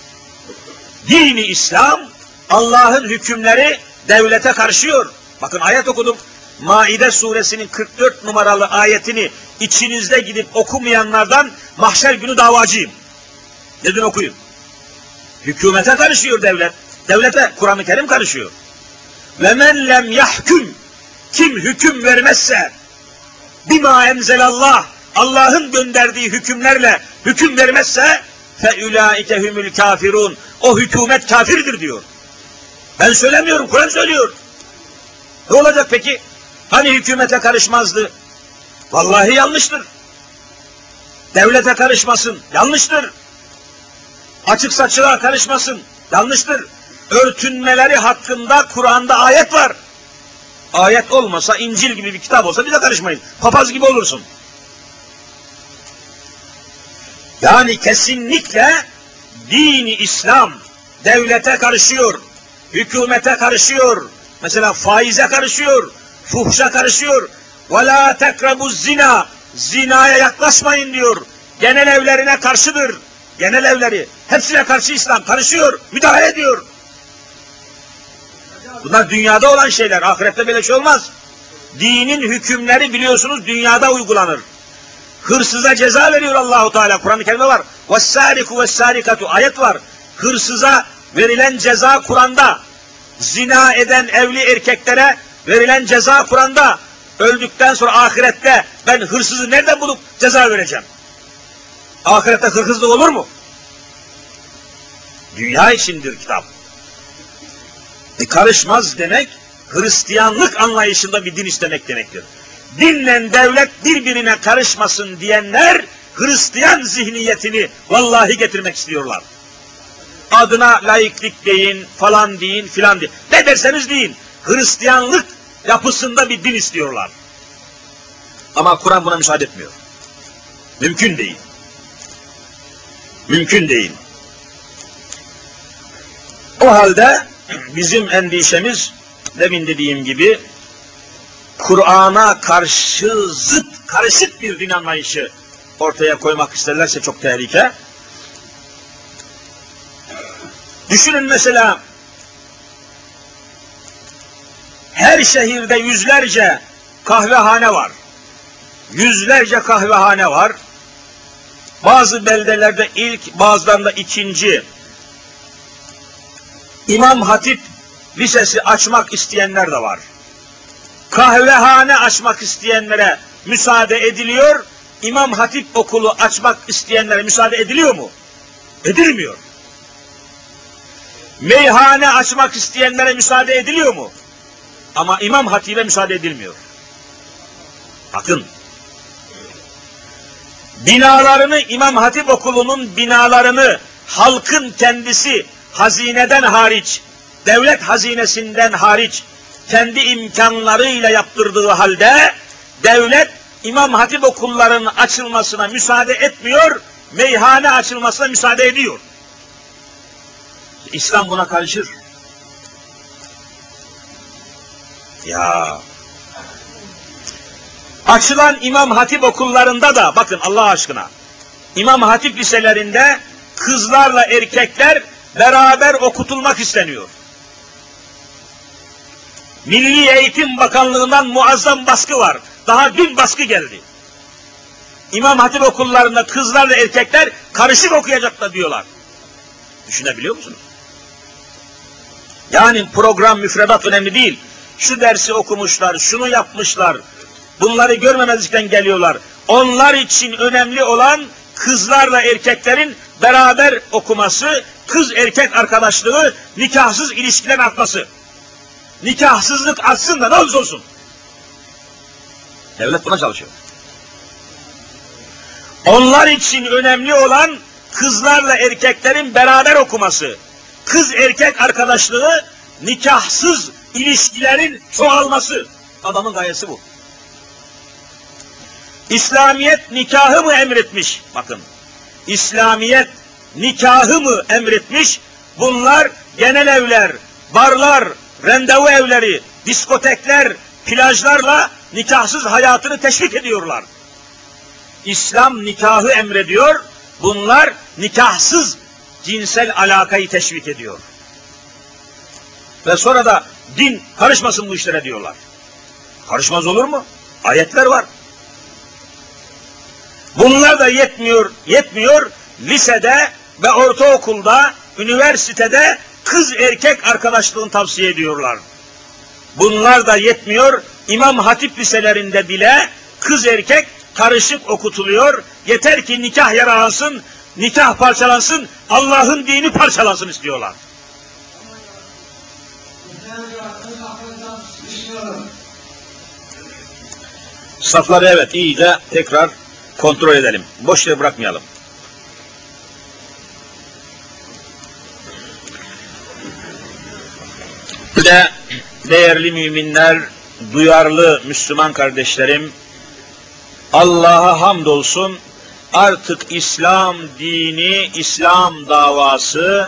S1: Dini İslam, Allah'ın hükümleri devlete karışıyor. Bakın ayet okudum. Maide suresinin 44 numaralı ayetini içinizde gidip okumayanlardan mahşer günü davacıyım. Dedin okuyun. Hükümete karışıyor devlet. Devlete Kur'an-ı Kerim karışıyor. Ve men lem yahkum, kim hüküm vermezse bima enzelallah, Allah'ın gönderdiği hükümlerle hüküm vermezse fe ulaike humul kafirun, o hükümet kafirdir diyor. Ben söylemiyorum, Kur'an söylüyor. Ne olacak peki? Hani hükümete karışmazdı? Vallahi yanlıştır. Devlete karışmasın, yanlıştır.
S2: Açık saçlığa karışmasın. Yanlıştır. Örtünmeleri hakkında Kur'an'da ayet var. Ayet olmasa, İncil gibi bir kitap olsa bir de karışmayın. Papaz gibi olursun. Yani kesinlikle dini İslam devlete karışıyor, hükümete karışıyor, mesela faize karışıyor, fuhşa karışıyor. وَلَا تَقْرَبُوا zina, zinaya yaklaşmayın diyor. Genel evlerine karşıdır. Genel evleri, hepsine karşı İslam karışıyor, müdahale ediyor. Bunlar dünyada olan şeyler, ahirette böyle şey olmaz. Dinin hükümleri biliyorsunuz dünyada uygulanır. Hırsıza ceza veriyor Allahu Teala. Kur'an-ı Kerim'de var. وَالسَّارِكُ وَالسَّارِكَةُ ayet var. Hırsıza verilen ceza Kur'an'da. Zina eden evli erkeklere verilen ceza Kur'an'da. Öldükten sonra ahirette ben hırsızı nereden bulup ceza vereceğim? Ahirette hırsızlık olur mu? Dünya içindir kitap. Karışmaz demek, Hristiyanlık anlayışında bir din istemek demektir. Dinle devlet birbirine karışmasın diyenler, Hristiyan zihniyetini vallahi getirmek istiyorlar. Adına laiklik deyin, falan deyin, filan deyin. Ne derseniz deyin, Hristiyanlık yapısında bir din istiyorlar. Ama Kur'an buna müsaade etmiyor. Mümkün değil. Mümkün değil. O halde bizim endişemiz, demin dediğim gibi, Kur'an'a karşı zıt, karışık bir din anlayışı ortaya koymak isterlerse çok tehlike. Düşünün mesela, her şehirde yüzlerce kahvehane var. Yüzlerce kahvehane var. Bazı beldelerde ilk, bazılarında ikinci. İmam Hatip Lisesi açmak isteyenler de var. Kahvehane açmak isteyenlere müsaade ediliyor. İmam Hatip okulu açmak isteyenlere müsaade ediliyor mu? Edilmiyor. Meyhane açmak isteyenlere müsaade ediliyor mu? Ama İmam Hatip'e müsaade edilmiyor. Bakın. Binalarını, İmam Hatip okulunun binalarını halkın kendisi hazineden hariç, devlet hazinesinden hariç kendi imkanlarıyla yaptırdığı halde devlet İmam Hatip okullarının açılmasına müsaade etmiyor, meyhane açılmasına müsaade ediyor. İslam buna karışır. Ya. Açılan İmam Hatip okullarında da bakın Allah aşkına, İmam Hatip liselerinde kızlarla erkekler beraber okutulmak isteniyor. Milli Eğitim Bakanlığı'ndan muazzam baskı var. Daha dün baskı geldi. İmam Hatip okullarında kızlarla erkekler karışık okuyacaklar diyorlar. Düşünebiliyor musunuz? Yani program, müfredat önemli değil. Şu dersi okumuşlar, şunu yapmışlar. Bunları görmemezlikten geliyorlar. Onlar için önemli olan kızlarla erkeklerin beraber okuması, kız erkek arkadaşlığı, nikahsız ilişkilerin artması. Nikahsızlık artsın da ne olursa olsun. Devlet buna çalışıyor. Onlar için önemli olan kızlarla erkeklerin beraber okuması, kız erkek arkadaşlığı, nikahsız ilişkilerin çoğalması. Adamın gayesi bu. İslamiyet nikahı mı emretmiş? Bakın, İslamiyet nikahı mı emretmiş? Bunlar genel evler, barlar, randevu evleri, diskotekler, plajlarla nikahsız hayatını teşvik ediyorlar. İslam nikahı emrediyor, bunlar nikahsız cinsel alakayı teşvik ediyor. Ve sonra da din karışmasın bu işlere diyorlar. Karışmaz olur mu? Ayetler var. Bunlar da yetmiyor, lisede ve ortaokulda, üniversitede kız erkek arkadaşlığını tavsiye ediyorlar. Bunlar da yetmiyor, İmam Hatip liselerinde bile kız erkek karışık okutuluyor. Yeter ki nikah yaralansın, nikah parçalansın, Allah'ın dini parçalansın istiyorlar. Safları evet iyice tekrar kontrol edelim. Boş yere bırakmayalım. Öyleyse değerli müminler, duyarlı Müslüman kardeşlerim, Allah'a hamdolsun artık İslam dini, İslam davası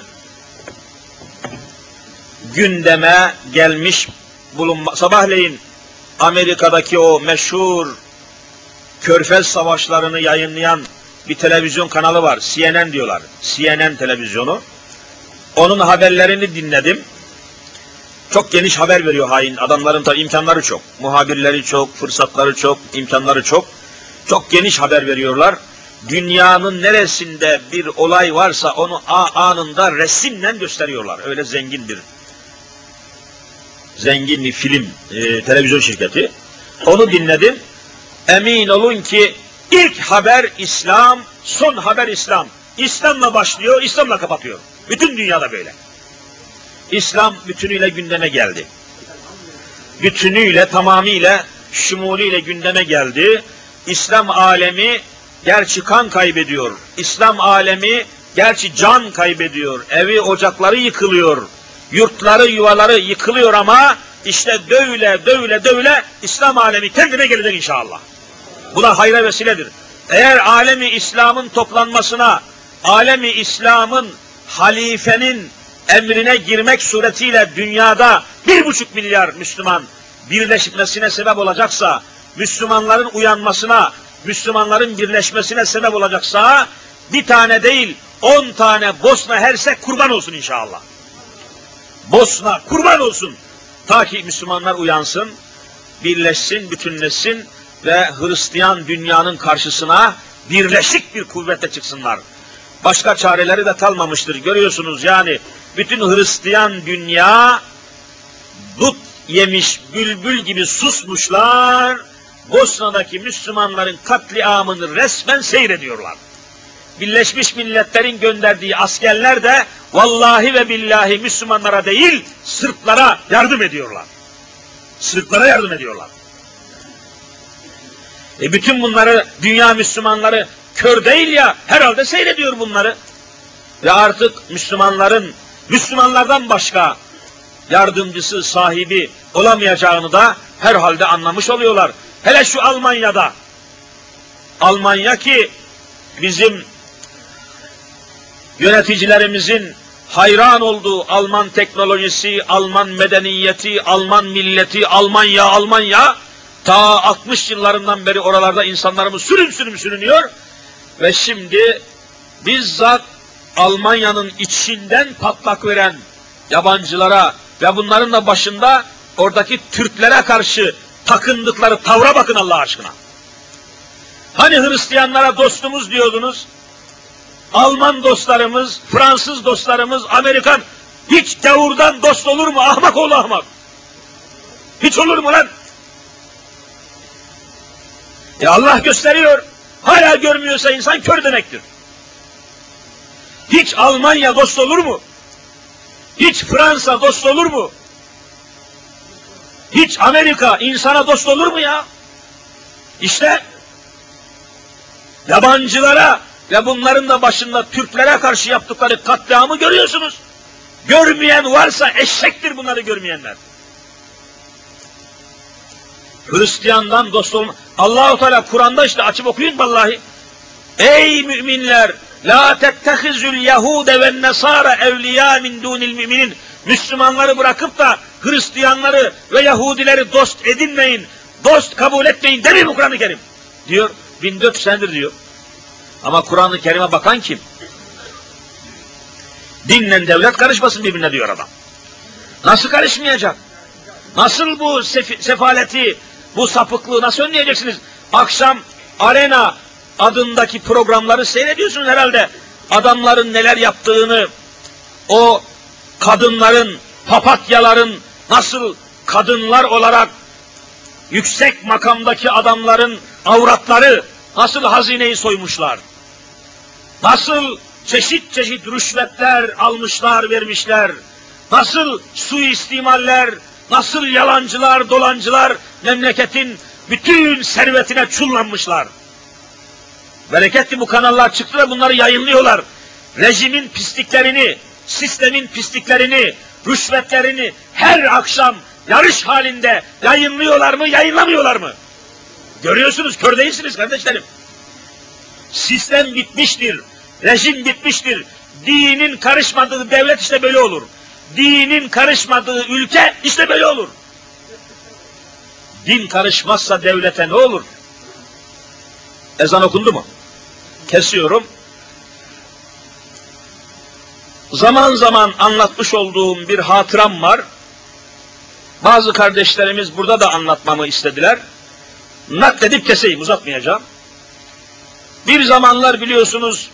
S2: gündeme gelmiş bulunma. Sabahleyin Amerika'daki o meşhur Körfez Savaşlarını yayınlayan bir televizyon kanalı var. CNN diyorlar. CNN televizyonu. Onun haberlerini dinledim. Çok geniş haber veriyor hain. Adamların da imkanları çok. Muhabirleri çok, fırsatları çok, imkanları çok. Çok geniş haber veriyorlar. Dünyanın neresinde bir olay varsa onu anında resimle gösteriyorlar. Öyle zengindir. Zengin bir film, televizyon şirketi. Onu dinledim. Emin olun ki ilk haber İslam, son haber İslam. İslam'la başlıyor, İslam'la kapatıyor. Bütün dünyada böyle. İslam bütünüyle gündeme geldi. Bütünüyle, tamamıyla, şumuliyle gündeme geldi. İslam alemi gerçi kan kaybediyor. İslam alemi gerçi can kaybediyor. Evi, ocakları yıkılıyor. Yurtları, yuvaları yıkılıyor ama işte dövle İslam alemi kendine gelecek inşallah. Bu da hayra vesiledir. Eğer alemi İslam'ın toplanmasına, alemi İslam'ın halifenin emrine girmek suretiyle dünyada 1,5 milyar Müslüman birleşmesine sebep olacaksa, Müslümanların uyanmasına, Müslümanların birleşmesine sebep olacaksa, bir tane değil 10 tane Bosna Hersek kurban olsun inşallah. Bosna kurban olsun. Ta ki Müslümanlar uyansın, birleşsin, bütünleşsin ve Hristiyan dünyanın karşısına birleşik bir kuvvetle çıksınlar. Başka çareleri de kalmamıştır. Görüyorsunuz yani bütün Hristiyan dünya dut yemiş bülbül gibi susmuşlar. Bosna'daki Müslümanların katliamını resmen seyrediyorlar. Birleşmiş Milletler'in gönderdiği askerler de vallahi ve billahi Müslümanlara değil Sırplara yardım ediyorlar. Sırplara yardım ediyorlar. Bütün bunları dünya Müslümanları kör değil ya, herhalde seyrediyor bunları. Ve artık Müslümanlardan başka yardımcısı, sahibi olamayacağını da herhalde anlamış oluyorlar. Hele şu Almanya'da, Almanya ki bizim yöneticilerimizin hayran olduğu Alman teknolojisi, Alman medeniyeti, Alman milleti, Almanya, ta 60 yıllarından beri oralarda insanlarımız sürünüyor ve şimdi bizzat Almanya'nın içinden patlak veren yabancılara ve bunların da başında oradaki Türklere karşı takındıkları tavra bakın Allah aşkına. Hani Hristiyanlara dostumuz diyordunuz, Alman dostlarımız, Fransız dostlarımız, Amerikan, hiç gavurdan dost olur mu? Ahmak oğlu ahmak. Hiç olur mu lan? Allah gösteriyor, hala görmüyorsa insan kör demektir. Hiç Almanya dost olur mu? Hiç Fransa dost olur mu? Hiç Amerika insana dost olur mu ya? İşte yabancılara ve bunların da başında Türklere karşı yaptıkları katliamı görüyorsunuz. Görmeyen varsa eşektir bunları görmeyenler. Hristiyandan dost olma. Allah-u Teala Kur'an'da işte açıp okuyun vallahi. Ey müminler! La tettehizül yehude ve nesara evliya min dunil müminin. Müslümanları bırakıp da Hristiyanları ve Yahudileri dost edinmeyin, dost kabul etmeyin demiyor mu Kur'an-ı Kerim? Diyor, 1400 senedir diyor. Ama Kur'an-ı Kerim'e bakan kim? Dinle devlet karışmasın birbirine diyor adam. Nasıl karışmayacak? Nasıl bu sefaleti, bu sapıklığı nasıl önleyeceksiniz? Akşam Arena adındaki programları seyrediyorsunuz herhalde. Adamların neler yaptığını, o kadınların, papatyaların nasıl kadınlar olarak yüksek makamdaki adamların avratları nasıl hazineyi soymuşlar. Nasıl çeşit çeşit rüşvetler almışlar, vermişler. Nasıl suistimaller, nasıl yalancılar, dolancılar memleketin bütün servetine çullanmışlar. Bereketli bu kanallar çıktı ve bunları yayınlıyorlar. Rejimin pisliklerini, sistemin pisliklerini, rüşvetlerini her akşam yarış halinde yayınlıyorlar mı, yayınlamıyorlar mı? Görüyorsunuz, kör değilsiniz kardeşlerim. Sistem bitmiştir, rejim bitmiştir. Dinin karışmadığı devlet işte böyle olur. Dinin karışmadığı ülke işte böyle olur. Din karışmazsa devlete ne olur? Ezan okundu mu? Kesiyorum. Zaman zaman anlatmış olduğum bir hatıram var. Bazı kardeşlerimiz burada da anlatmamı istediler. Nakledip keseyim, uzatmayacağım. Bir zamanlar biliyorsunuz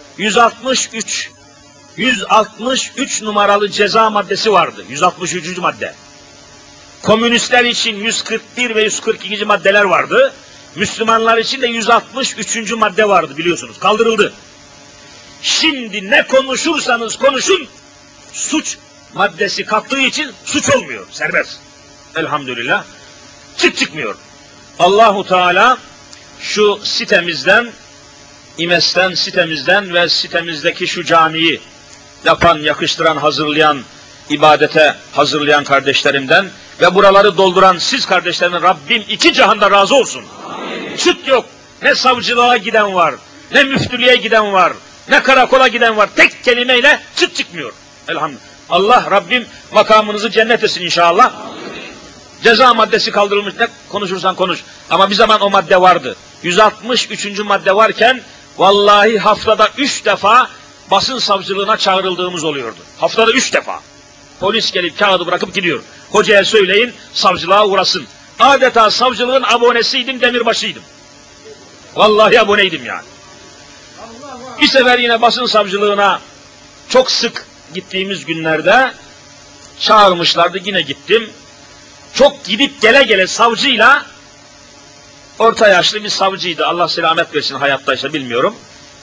S2: 163 numaralı ceza maddesi vardı. 163. madde. Komünistler için 141 ve 142. maddeler vardı. Müslümanlar için de 163. madde vardı biliyorsunuz. Kaldırıldı. Şimdi ne konuşursanız konuşun, suç maddesi kattığı için suç olmuyor. Serbest. Elhamdülillah. Çıkmıyor. Allahu Teala şu sitemizden, İMES'ten, sitemizden ve sitemizdeki şu camiyi yapan, yakıştıran, hazırlayan, ibadete hazırlayan kardeşlerimden ve buraları dolduran siz kardeşlerimden Rabbim iki cihanda razı olsun. Amin. Çıt yok. Ne savcılığa giden var, ne müftülüğe giden var, ne karakola giden var. Tek kelimeyle çıt çıkmıyor. Elhamdülillah. Allah Rabbim makamınızı cennet etsin inşallah. Amin. Ceza maddesi kaldırılmış, ne konuşursan konuş. Ama bir zaman o madde vardı. 163. madde varken vallahi haftada 3 defa basın savcılığına çağrıldığımız oluyordu. Haftada 3 defa. Polis gelip kağıdı bırakıp gidiyor. Hocaya söyleyin, savcılığa uğrasın. Adeta savcılığın abonesiydim, demirbaşıydım. Vallahi aboneydim yani. Bir sefer yine basın savcılığına çok sık gittiğimiz günlerde çağırmışlardı, yine gittim. Çok gidip gele gele savcıyla, orta yaşlı bir savcıydı, Allah selamet versin, hayattaysa bilmiyorum.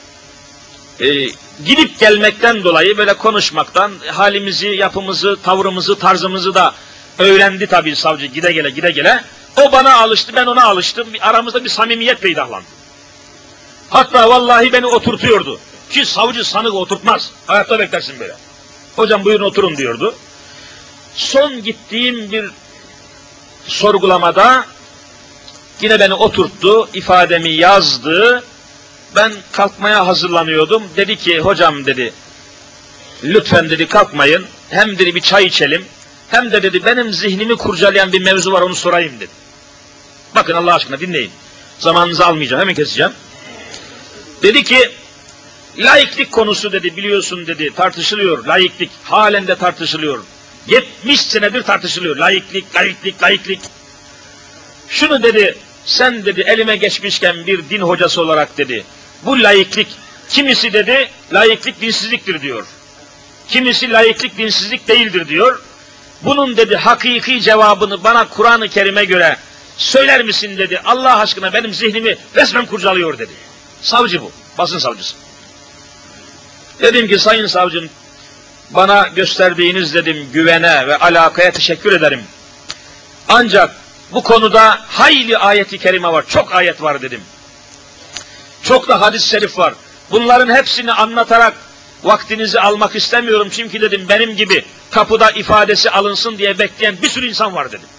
S2: Gidip gelmekten dolayı böyle konuşmaktan halimizi, yapımızı, tavrımızı, tarzımızı da öğrendi tabii savcı gide gele. O bana alıştı, ben ona alıştım. Aramızda bir samimiyet peydahlandı. Hatta vallahi beni oturtuyordu. Ki savcı sanık oturtmaz. Hayatta beklersin böyle. Hocam buyurun oturun diyordu. Son gittiğim bir sorgulamada yine beni oturttu, ifademi yazdı. Ben kalkmaya hazırlanıyordum. Dedi ki hocam dedi, lütfen dedi kalkmayın. Hem dedi bir çay içelim. Hem de dedi benim zihnimi kurcalayan bir mevzu var, onu sorayım dedi. Bakın Allah aşkına dinleyin. Zamanınızı almayacağım, hemen keseceğim. Dedi ki laiklik konusu dedi, biliyorsun dedi, tartışılıyor. Laiklik halen de tartışılıyor. 70 senedir tartışılıyor. Laiklik. Şunu dedi, sen dedi elime geçmişken bir din hocası olarak dedi, bu laiklik, kimisi dedi laiklik dinsizliktir diyor. Kimisi laiklik dinsizlik değildir diyor. Bunun dedi hakiki cevabını bana Kur'an-ı Kerim'e göre söyler misin dedi. Allah aşkına benim zihnimi resmen kurcalıyor dedi. Savcı bu, basın savcısı. Dedim ki sayın savcım, bana gösterdiğiniz dedim güvene ve alakaya teşekkür ederim. Ancak bu konuda hayli ayet-i kerime var, çok ayet var dedim. Çok da hadis-i şerif var. Bunların hepsini anlatarak vaktinizi almak istemiyorum. Çünkü dedim benim gibi kapıda ifadesi alınsın diye bekleyen bir sürü insan var dedim.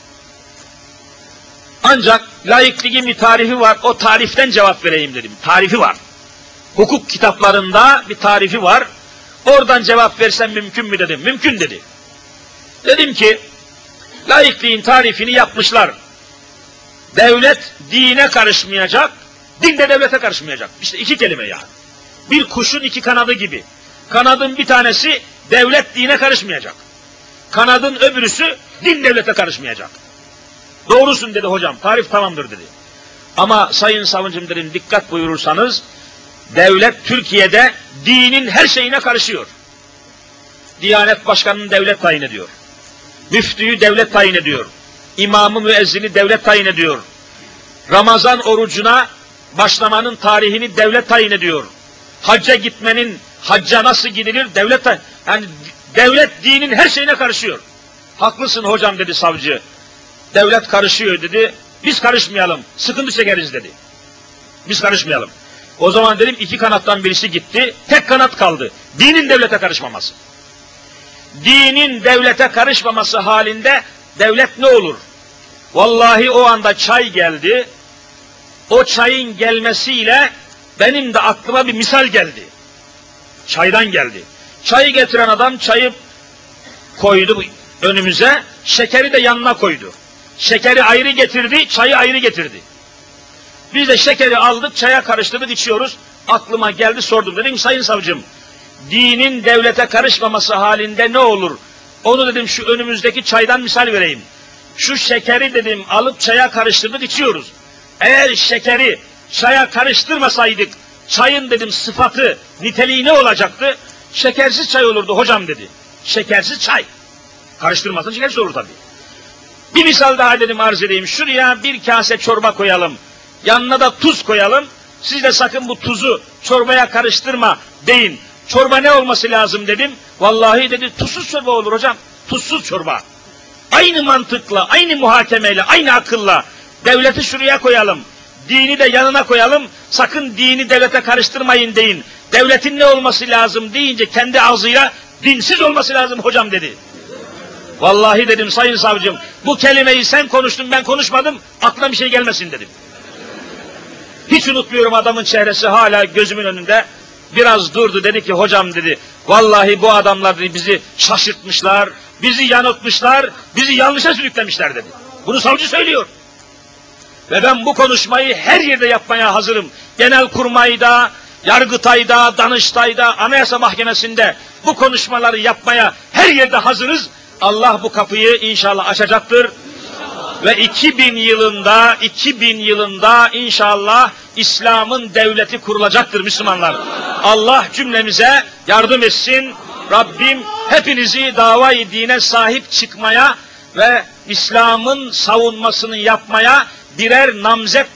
S2: Ancak laikliğin bir tarifi var, o tariften cevap vereyim dedim. Tarifi var. Hukuk kitaplarında bir tarifi var. Oradan cevap versem mümkün mü dedim. Mümkün dedi. Dedim ki laikliğin tarifini yapmışlar. Devlet dine karışmayacak, din de devlete karışmayacak. İşte iki kelime yani. Bir kuşun iki kanadı gibi. Kanadın bir tanesi devlet dine karışmayacak. Kanadın öbürüsü din devlete karışmayacak. Doğrusun dedi hocam, tarif tamamdır dedi. Ama sayın savcım dedim, dikkat buyurursanız, devlet Türkiye'de dinin her şeyine karışıyor. Diyanet Başkanı'nı devlet tayin ediyor. Müftüyü devlet tayin ediyor. İmamı müezzini devlet tayin ediyor. Ramazan orucuna başlamanın tarihini devlet tayin ediyor. Hacca gitmenin, hacca nasıl gidilir devlet tayin. Yani devlet dinin her şeyine karışıyor. Haklısın hocam dedi savcı. Devlet karışıyor dedi. Biz karışmayalım, sıkıntı çekeriz dedi. Biz karışmayalım. O zaman dedim iki kanattan birisi gitti, tek kanat kaldı. Dinin devlete karışmaması. dinin devlete karışmaması halinde devlet ne olur? Vallahi o anda çay geldi. O çayın gelmesiyle benim de aklıma bir misal geldi. Çaydan geldi. Çayı getiren adam çayı koydu önümüze, şekeri de yanına koydu. Şekeri ayrı getirdi, çayı ayrı getirdi. Biz de şekeri aldık, çaya karıştırdık, içiyoruz. Aklıma geldi, sordum. Dedim sayın savcım, dinin devlete karışmaması halinde ne olur? Onu dedim şu önümüzdeki çaydan misal vereyim. Şu şekeri dedim alıp çaya karıştırdık, içiyoruz. Eğer şekeri çaya karıştırmasaydık, çayın dedim sıfatı, niteliği ne olacaktı? Şekersiz çay olurdu hocam dedi. Şekersiz çay. Karıştırmazsan şekersiz olur tabii. Bir misal daha dedim arz edeyim. Şuraya bir kase çorba koyalım. Yanına da tuz koyalım. Siz de sakın bu tuzu çorbaya karıştırma deyin. Çorba ne olması lazım dedim. Vallahi dedi tuzsuz çorba olur hocam. Tuzsuz çorba. Aynı mantıkla, aynı muhakemeyle, aynı akılla devleti şuraya koyalım. Dini de yanına koyalım. Sakın dini devlete karıştırmayın deyin. Devletin ne olması lazım deyince kendi ağzıyla dinsiz olması lazım hocam dedi. Vallahi dedim sayın savcım bu kelimeyi sen konuştun ben konuşmadım aklına bir şey gelmesin dedim. Hiç unutmuyorum adamın çehresi hala gözümün önünde. Biraz durdu dedi ki hocam dedi vallahi bu adamlar dedi, bizi şaşırtmışlar, bizi yanıltmışlar, bizi yanlışa sürüklemişler dedi. Bunu savcı söylüyor. Ve ben bu konuşmayı her yerde yapmaya hazırım. Genelkurmay'da, Yargıtay'da, Danıştay'da, Anayasa Mahkemesi'nde bu konuşmaları yapmaya her yerde hazırız. Allah bu kapıyı inşallah açacaktır. Ve 2000 yılında inşallah İslam'ın devleti kurulacaktır Müslümanlar. Allah cümlemize yardım etsin. Rabbim hepinizi davayı dine sahip çıkmaya ve İslam'ın savunmasını yapmaya birer namzet